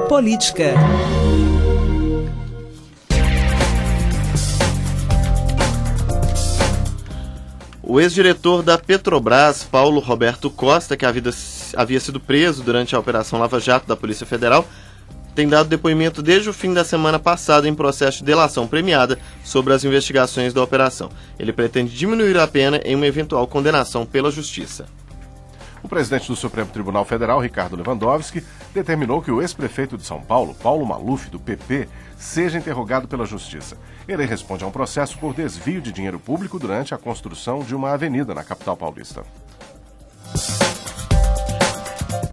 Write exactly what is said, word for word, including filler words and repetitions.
Política. O ex-diretor da Petrobras, Paulo Roberto Costa, que havia sido preso durante a Operação Lava Jato da Polícia Federal, tem dado depoimento desde o fim da semana passada em processo de delação premiada sobre as investigações da operação. Ele pretende diminuir a pena em uma eventual condenação pela Justiça. O presidente do Supremo Tribunal Federal, Ricardo Lewandowski, determinou que o ex-prefeito de São Paulo, Paulo Maluf, do P P, seja interrogado pela Justiça. Ele responde a um processo por desvio de dinheiro público durante a construção de uma avenida na capital paulista.